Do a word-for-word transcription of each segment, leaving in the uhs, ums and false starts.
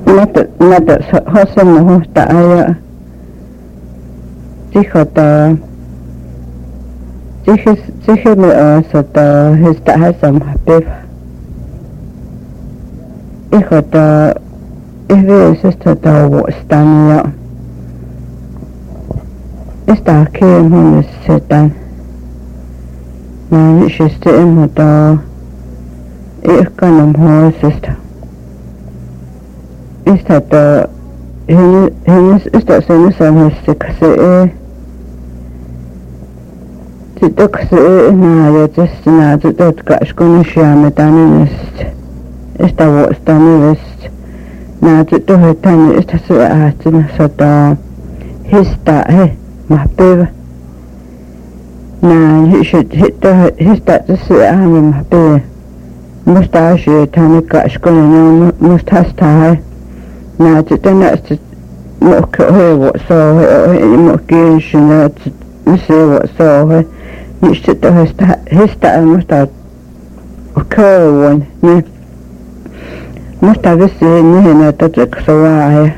nata nata hosen no hosta aya dikhota dikhes dikhme asata hesta hasam hapef ikhota ihve sesta tawo stania esta ke mon setan na shiste emota ikanam ho sesta esta ta hen hen esta sen san heste Titokse na ja tsna tutot kashkon shiame tanest esta wo stanest na tuto hetan esta se atsna sota hista he mahpeva na hishit hita hista se ame mahpe mustashi tan kashkon no mustasta na tutana mo he wo so mo kinshna se wo so Nicht da hast hast da muss da okay one ne muss da wissen ne na da so war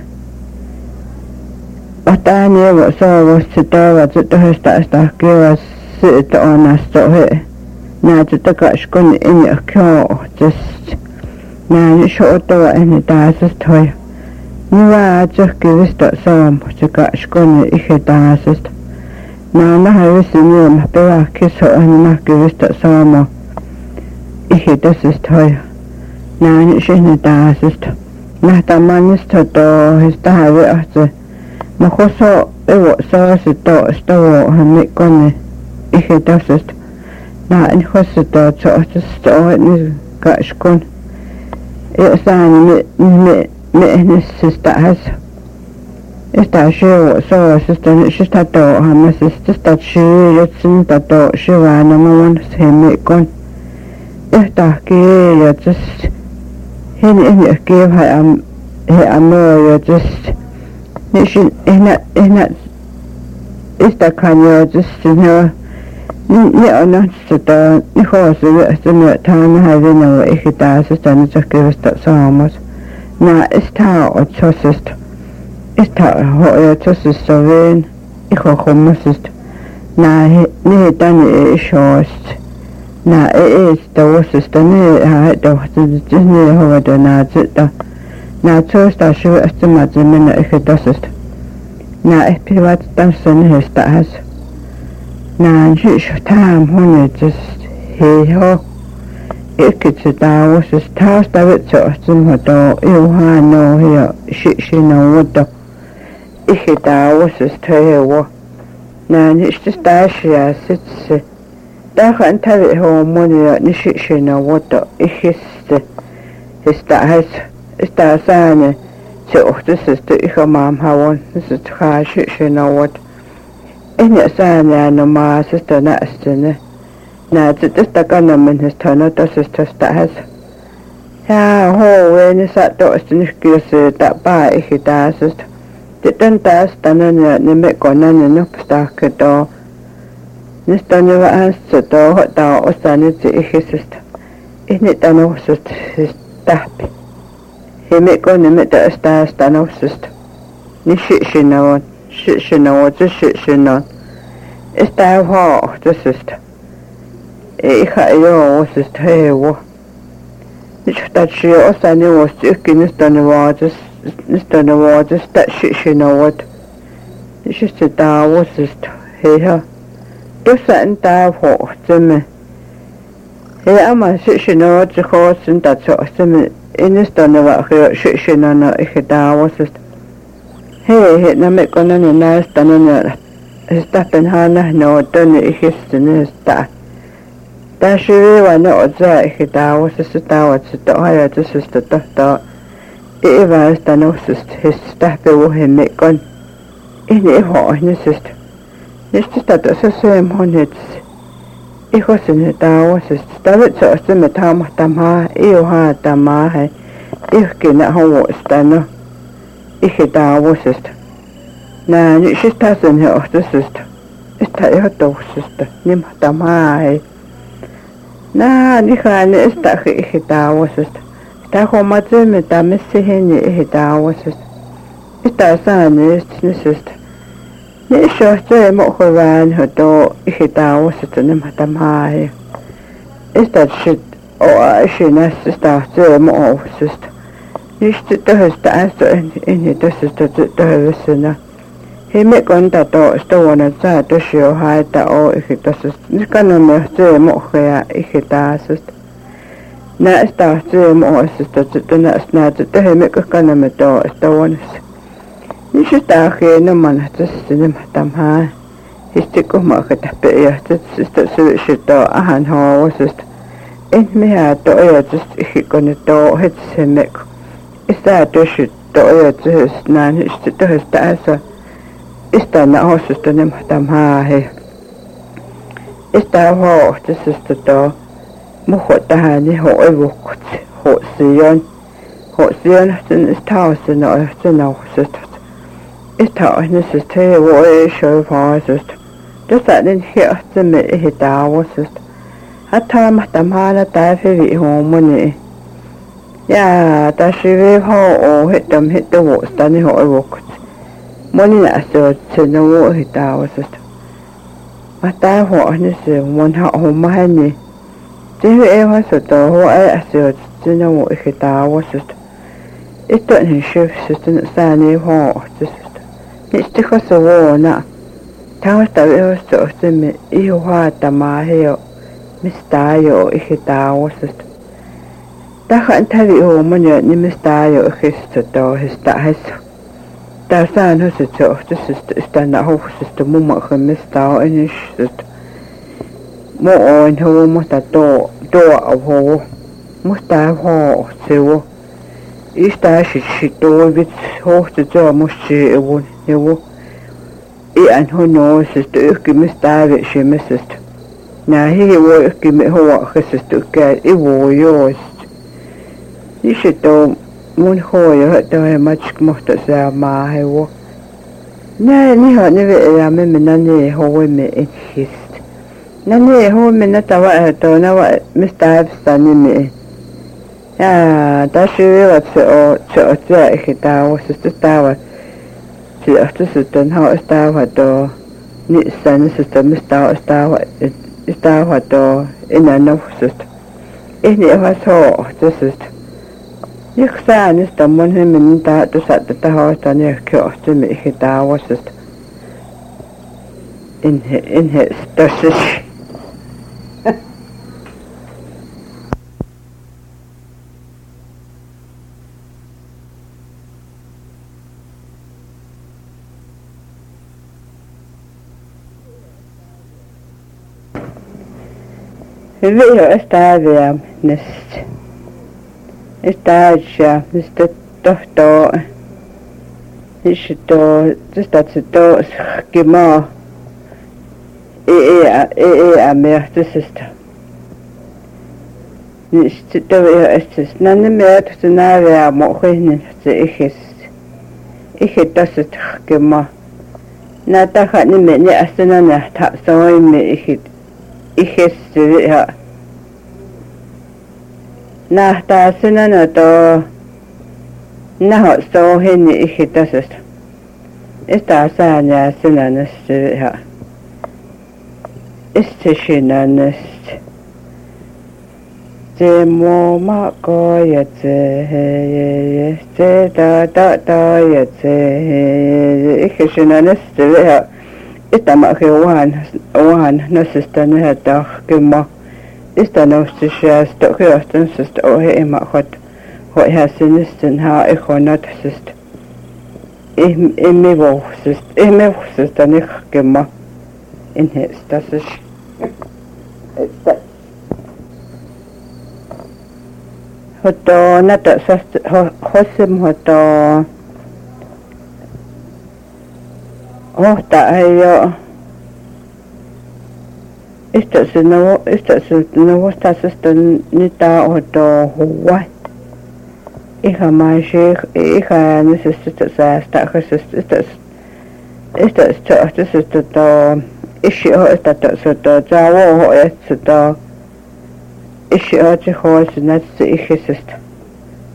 ata ne wo so wo da was da hast da da ke was da ona so he na da ka skon in ja ko just na ni sho da in da is toy nu wa just gewist da so ka skon ich da ist na na havis ni ma pera kiso na gewist sama ich das ist toll na ni schöne da ist na da man ist da ist da habe also na hoso ewo so ist da ist da mit konne ich das ist na in hoso da so ist da ni kashkon es dann mit mit mit ist da also Esta show so assistant shista to hamas sta chi yetsin ta to shiwa na mon semi kon esta ke ya just hin in ke ha am he amo ya just nishin ina ina esta kan ya just no ni ona sta ni ho se se no ta na ha de no ikita assistant ta ke sta somos na esta o chosist Esta hoja tosista ven iho hommasist na ne tani shost na esta wasista ne ha da ne hoja da na zita na tosta shu estima zimena ich dasist na ich privat tansen hesta has na jish tam hone just he ho ikit da wasist tasta wit so zum hodo eu ha no here shi shi no wodo Ich da was ist tewo na nicht das da ja sitze da kann teil ho money nicht schön oder ich ist ist da heißt ist da seine so das ist ich mam hauen das ist ha schön oder in der seine no ma ist da ist ne na das da kann man ist da das ist das da heißt ja ho wenn es da ist nicht gewisse dabei ich da ist Sitten taas tänne ne me konan ne pstake to. Nista ne vaan se to ta osani se ihmisestä. Ihne tanosust tahpi. He me konan me taas tanosust. Ni shishinawan, shishinawan, shishinawan. Esta ho tasust. Iha yo osust hewo. Ni chtachi osani was ikinista ne was Nista ne was ist das schön what ich ist da was ist her das sind da vor zimmer ja aber schön what so groß sind das so zimmer in ist da ne war schön na ich da was ist hey na me con ne na ist da ne ist da den hana no dann ich ist ne ist da da schön war ne oder ich da was ist da was da ja das ist da da Eva esta no sist hesta pe wo hemme kon ine ho ne sist neste sta to se se monets iho se ne ta wo sist sta vet so se me ta ma ta ma io ha ta ma he ich ke na ho wo sta no ich ta wo sist na ni sista sen he o sist sta iho to sist ni ma ta ma he na ni ha ne sta ich ta wo sist ta homma me ta messi heni hita was ita sane nisist ne shohte mo khovan hoto hita was tne matam hai ista shit o ashina sta te mo ofsist nicht to hasta asto in to sista to hevsna heme konta to sto wana sa to shio hai ta o hita sist nikana me te mo khaya hita sist na sta te mo sista to na sna to heme kana me to sto wana nicht ta khe no man hat sine matam hai ist ko ma khata pe ya sista se shito ahan ho sist in me ha to ya just ikone to het semek ista to shit to ya just nan ist to sta asa ista na host to nem tam ha he ista ho just ist to mo ho ta ha ni ho e wo ho sion ho sion den ist haus no ist no ist ista ni ist te wo e show fa ist das hat den hier zum me da was ist hatta mahtamala ta fe vi ho mone ya ta shive ho o hitam hitu wo stani ho wo moni na so tseno wo hita was mata ho ni se mon ha ho ma ni te e wa so to ho a so tseno wo hita was ito ni chef system sa ni ho ni ste ko so wo na ta sta e so se me I ho ta ma he mistayo ihita wasist ta khan thari o manya ni mistayo ihisto to hista has ta san ho se to just sta na ho sist mo ma khan mistayo inish mo on ho mo ta to to ho mo sta ho se wo ista shi shi to bit ho se to mo shi e wo e wo I an ho no sist ik mistayo shi misist na hi wo ki me ho khas tu ka I wo yo ni shi to mun ho yo to he mach mo ta sa ma he wo na ni ha ne ve ya me me na ne ho we me e hist na ne ho me na ta wa to na wa mister sta ni me ya ta shi wa tso o tso tsa e ta wo sta sta wa ti a sta sta ha sta wa to ni san sta mister sta wa sta wa to ina no sist ini wa so to sist ik sa ni sta mon he min ta to sa ta ha sta ni kyo to mi hita wa sist in he in he sta sist Veo esta vea nest esta ja nest to is to just dat se to skema e e e a mer to sista nest to veo estes nan mer to na vea mo khine se ich ich to se skema na ta kha ni me ni asna na ta so me ich ich es ja na ta sina na to na ho so hin ich das ist esta sa na sina na ja ist schön ist je mo ma ko ye ze ze da da da ye ze ich schön ist ja esta ma que wan wan no se está na ta que ma esta no se ya sto que hasta se sto he ma hot ho ha sinisten ha e khonat sist e me vo sist e me vo sist ani que ma in he sta se esta hoto na ta sa ho sem hoto oh ta yo esta se no esta se no esta se sta ni ta o to what hija mai hija necesita sa sta esta esta esta esta to ishi ho esta to so to ja wo ho esta to ishi ho che ho se na se ich ist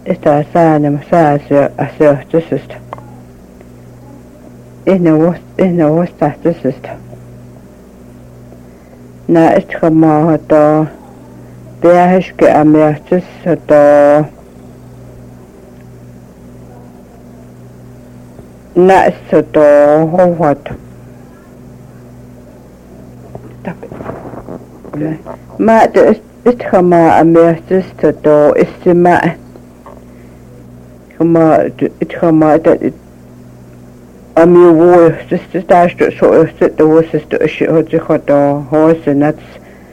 esta sana masasio asio tusust ihna was ihna was tusust na istkama to beahishke amiatus to na to what ma to istkama amiatus to istima kama itkama that it am you war just just dash to so sit the was just to shit hot hot horse and that's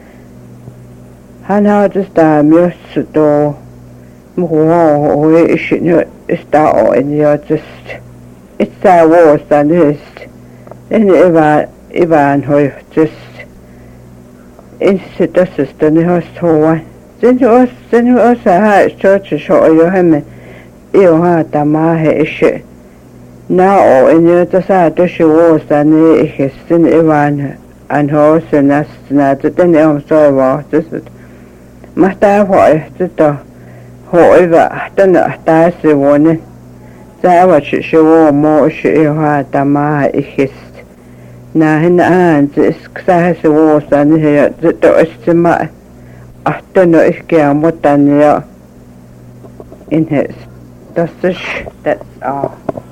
han how just da must to mo we shit no is that all in your just it's that was than is and Ivan Ivan who just instead of sister the house so then you was then you also had church show you him yêu ha ta ma he she na o in ta sa to she was than is in Ivan and horse and that's not the name so was just mà ta hỏi chứ tao hỏi và ta nợ ta sẽ muốn ta và chị sẽ vô mua sẽ hoa ta mà ít na hình ảnh chỉ sẽ sẽ vô sản hệ chỉ tôi sẽ mà à tôi nợ ít kia một tần nhở in his that's that's all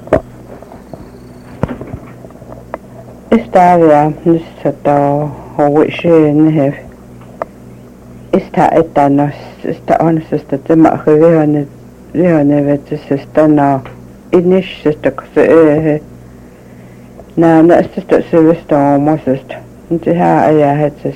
Instagram this is tao hỏi sẽ nè Ista etanos ista honest ista ma khvehane rehane vet ista na inish ista kse na na ista sevesta mosest inte ha aya hetes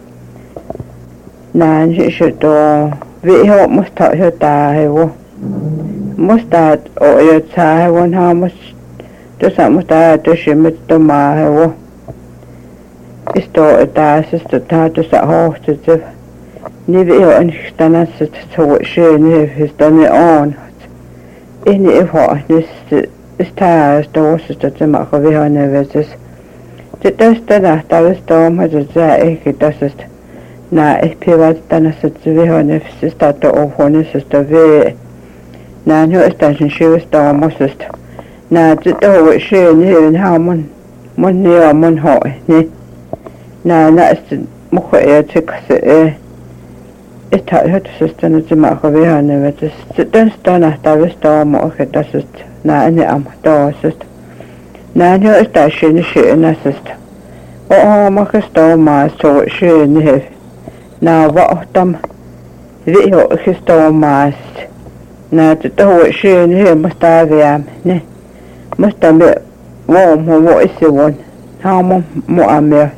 na ni shto vi ho musta hota hevo musta o yo cha won ha mus to sa musta to shimit to ma hevo isto eta ista ta to sa ho to ni vi har en stanna så så schön his done on in i har näst star står så att det makar vi har nervös det där där där står med det så är det så na ich privat dann så vi har nervös start och hon så står vi na nu är det en schön står måste na det då schön hur har man man ne man har ni na na måste jag tycka så It had system at the mark of Vihan, but don't stand at the storm or it does not any am dorsest. Now you is that she she an assist. Oh, Marcus Storm, my so she in here. Now what them video his storm mass. Now to do she in here must have am, ne? Must have been warm, what is the one? How more am there?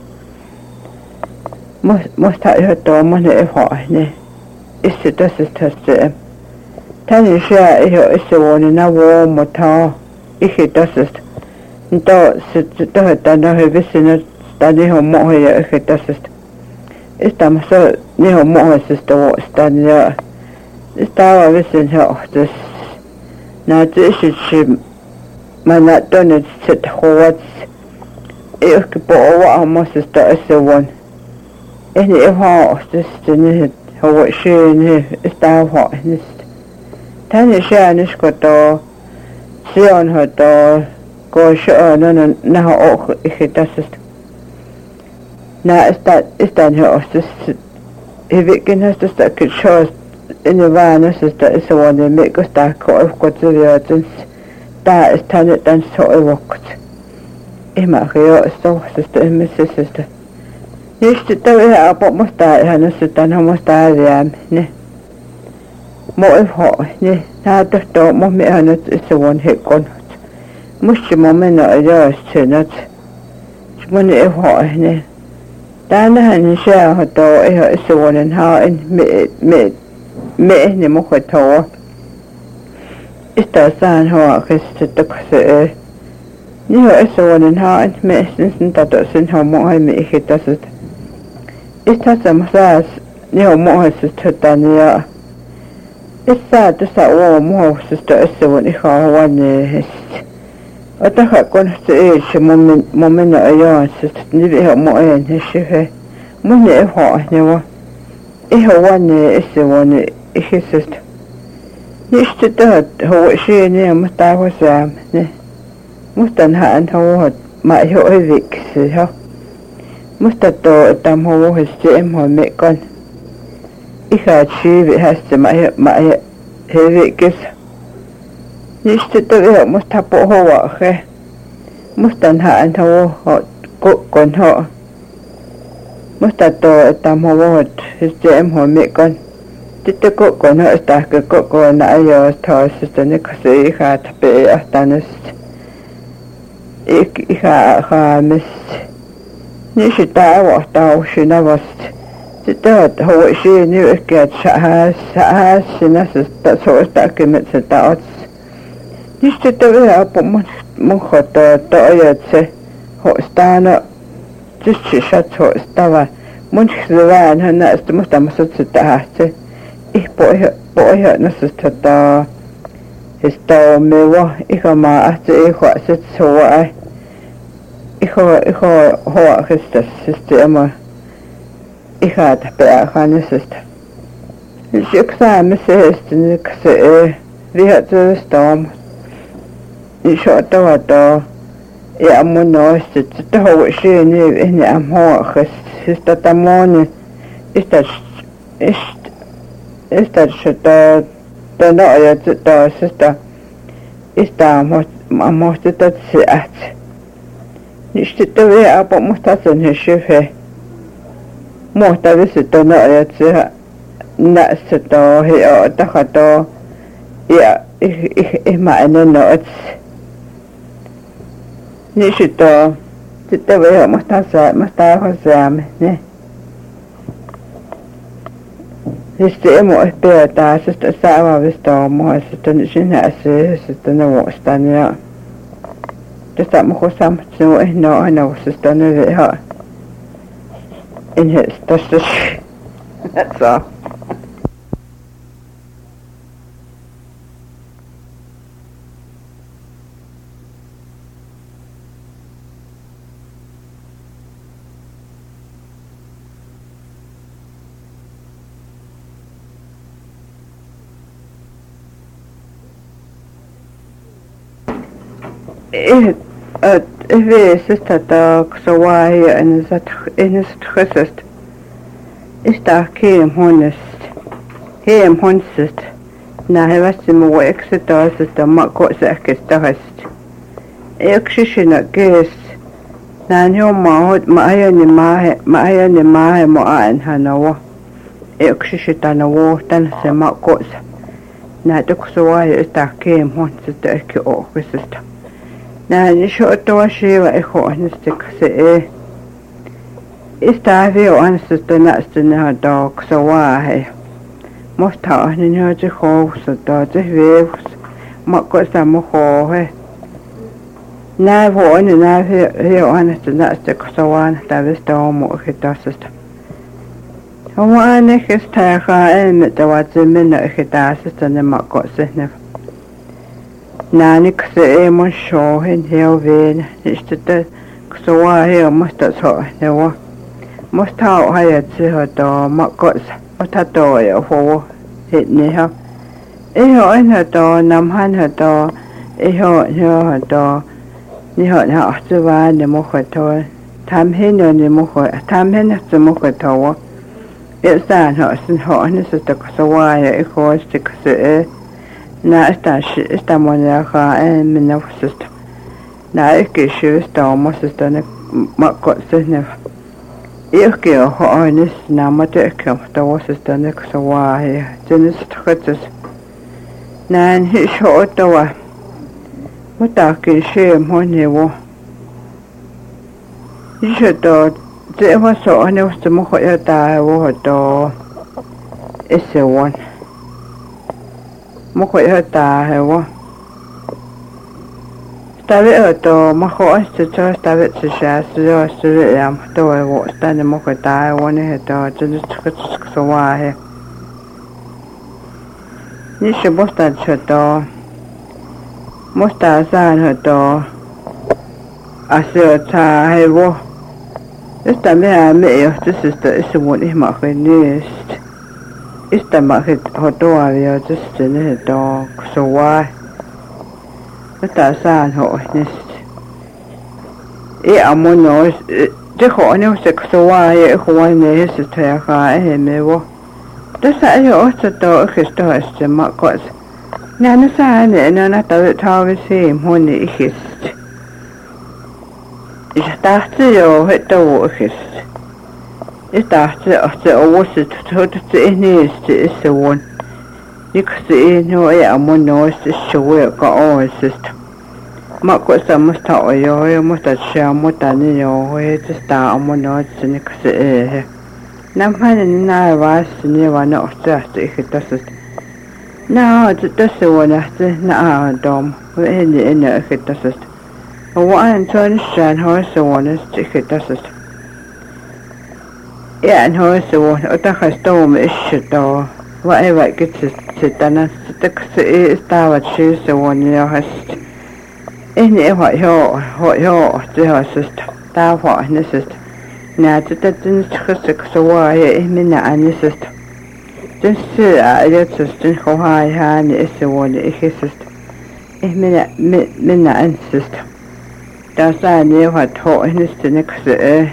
Måste ha hört om man är farlig. Ist das ist das det. Tan är jag är så vånna var mot ta. Inte das ist. Då så då hade jag visst att det har må jag inte das ist. Ist det så ni har må så stå stan jag. Ist det visst jag det. När det är så man att då det sitt hårt. Jag på vad måste stå så vån. En i har just nu har skön stav har just tänker skön ska då Sion har då går skön när har också inte det när är det är har just i vilken har det stått kurs in i världen så det är så det mycket starkt och gott så vi att där är tannet den så i vakt i Maria så det är med syster Just det är på måste han så den har måste jag ne. Må ha ne. Ta då då må med han så hon helt kon. Måste må men jag syns. Men är ha ne. Där han ser har då är så hon har en med med med ne må ta. Istället så han har kristet och så ni har så hon har en med sen då sen har må ha med hittat så Ista samsas ni har må så tatan ja. Issa det sa o må så stå så ni har wan häst. Och det har kon så är så moment moment jag så ni vi har må en häst. Må ni ha ni va. I har wan är så wan är så. Niistä tuot huoisiini mutta huosaam ne. Mustan hän huohot mä jo hyviksi ha. Musta tuo että mä huohasti emmo mekon. Ikä siivi hästä mä mä hyvikis. Niistä tuo musta puhuahe. Mustan hän huohot kukkon ho. Musta tuo että mä huohot hästä emmo mekon. Sitten kukkon ho sitä kukkon ajoista sitten ne kasi ikä tapii ahtanesta. Ikä haamista. Niin sitä avahtausina vasta. Sitten olet huoisiin yhkä, että sä sinä sitä suostakin sitä otsa. Niin sitten vielä apu mun kotoa toi, että se hoistaana tyssisät hoistava. Mun vähän hän näistä mustamassa sitä hähtse. Ich pohjoinassa sitä sitä on meua. Ikä maa ahti ihuaset suoai. Iho iho huoakista sitten ema ikätä pääkannisesta. Yksi äämisesti nyt se vihattuista on. Niin soittava tuo. Ja mun noista sitten huoisiin niin enää huoakista. Siis tätä moni istas ist istas sitä noja toisesta istaa muista tätsiäksi. Niin sitten vielä apu musta sen he syhe. Muista vissi tuonne ajat se näissä tuo hio takatoo. Ja ihmä ennen noits. Niin sitten sitten vielä musta musta aivan säämme. Ne. Sitten emu pidetään sitten säävävistä on mua. Sitten sinä se sitten ne muistan ja. Tästä mukaan samat sinua ei ole aina vuosista nyt ihan enhän tästä saa. Viisistä taakse vai ennen sitä Istä kiem huonesta. Kiem huonesta. Nähevästi muu eksitaisesta makosähkestä hästä. Yksi sinä kees. Näin jommaa hoit mä ajani maahe. Mä ajani maahe mua aina on. Yksi sitä no vuohtan se makosa. Näitä kun se vai istä kiem huonesta ehkä ohvisesta. Näin soittua siiva ehoinnista se ei. Istää vielä anstasta näistä nähdä taakse vaahe. Musta on niin joita houssa taate vievus. Makkoista mu hohe. Nää vuonna nää vielä anstasta näistä kasa vaanasta vista omuukin tassasta. Oma ainakin tääkää emmettä vaatsi mennä ehkä taasasta ne makkoista ne. Näin se ei mun shohin heo vielä. Sitten kasa vaahe on musta sohneva. Musta on hajat siihen tuo makkoissa. Musta tuo jo huu hitniha. Ei ole enää tuo namhan tuo. Ei ole enää tuo. Niin on hahtu vaan ne mukaan tuo. Tam hinno ne mukaan. Tam hinno se mukaan tuo. Ja sään on sen hohnissa, kun se vaan ja ikoisesti, kun se ei. Näistä sitä moniakaan ei minä vuosista. Nää ehkä syystä omasesta ne makkoissa ne. Ihke on hoinnissa nämä tekee, mutta vuosista ne kun se vaahi. Sen sitten katsos. Näin hisoittava. Mutakin se moni vu. Hisoittava. Se on se on neuvosto mukaan jotain vuotoa. Esse vuon. Mukaan jotain hevo. Sitä vielä maho sitten sitä vetsää joista vielä toivo tänne mukaan tää on että se nyt katsotaan vaihe. Niissä musta se to musta saan to asioita hevo. Sitä minä me johtisesta se mun ihmakin niistä. istamakit hotoavia testene dog so why ta san ho nis e amono de ho ne se so why e ho ne se ta ka e me wo ta sa yo so to khisto este ma ko na na sa ne na na ta ta we se mo ne khist ich dachte jo hätte wo khist ich dachte ach se o was it tot se ne ist so won ik se no e amono se showe ka o ist ma ko sa mo sta o yo yo mo sta sha mo ta ni yo e sta amono se ni se e na ma ne na va se ni va no sta se khita se na ta se wona se na dom e ni ne khita se o an ton shan ho se wona se khita se ja en ho se wona o ta khasto me shito wa e va ke se tana se se sta va che se wona yo hast e ni ho yo ho yo se ho se ta ho ne se na ta ta tin se se wa e mi na ani se tin se a ya se tin ho ha ha ni se wona e se e mi na mi na an se ta sa ni ho to ni se ne se e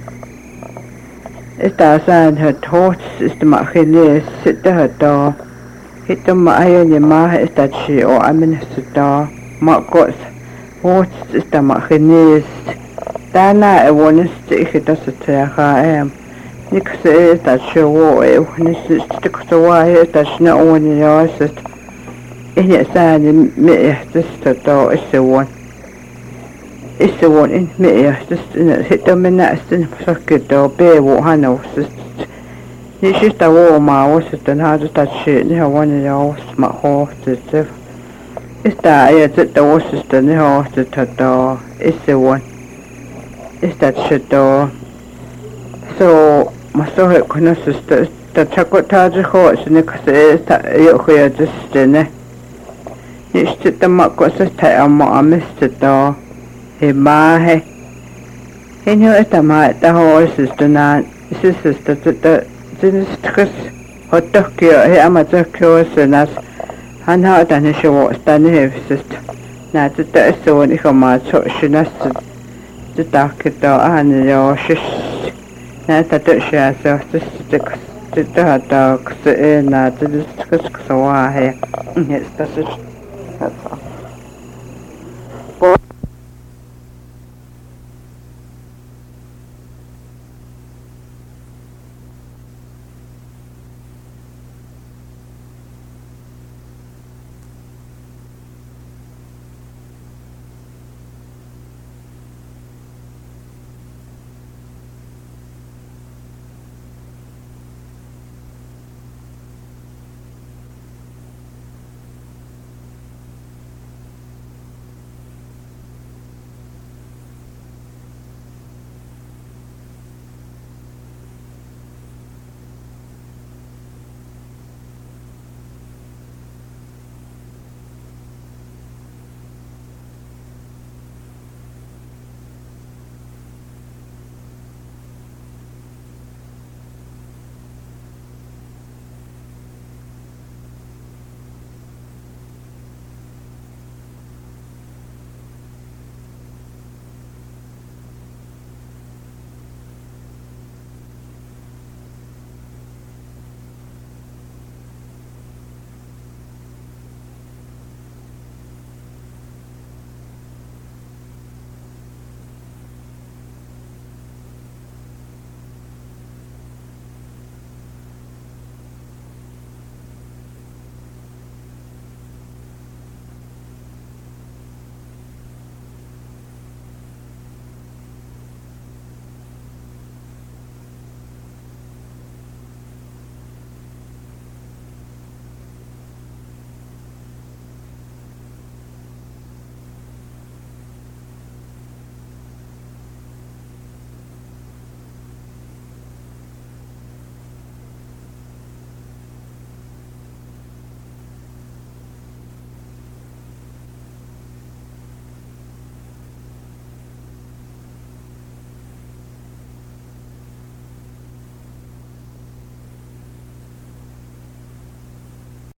esta sa ha to se ma khine se ta to hito ma ayo ni ma esta chi o amin se ta ma ko what esta ma khine ta na e wona se hito se ta ha em ni se esta chi o e ni se te ko wa esta na o ni yo se e ni sa ni me esta to se won is the one in me just in hit them in that in socket or bear what I know it's just a war ma was it and how to touch it you know one of those my horse is it's that yeah it's the was just the horse to the it's the one it's that shit door so my story couldn't sister the chocolate target horse and it is that you hear just in it it's just the muck was just take on what I missed it though he ma he he knew it ma the horse is the nan sister the the this chris hot dog he amateur course and as han ha dan he show stand he sister na the the so when he come out so she nas the dark the an yo shish na the the she so just the the the dog so na the chris so wa he yes that's it that's all